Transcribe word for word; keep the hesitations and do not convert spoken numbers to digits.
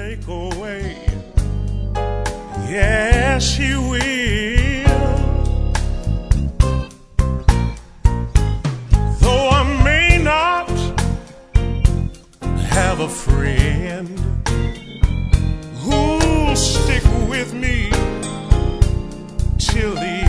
make a way. Yes, He will. Though I may not have a friend who'll stick with me till the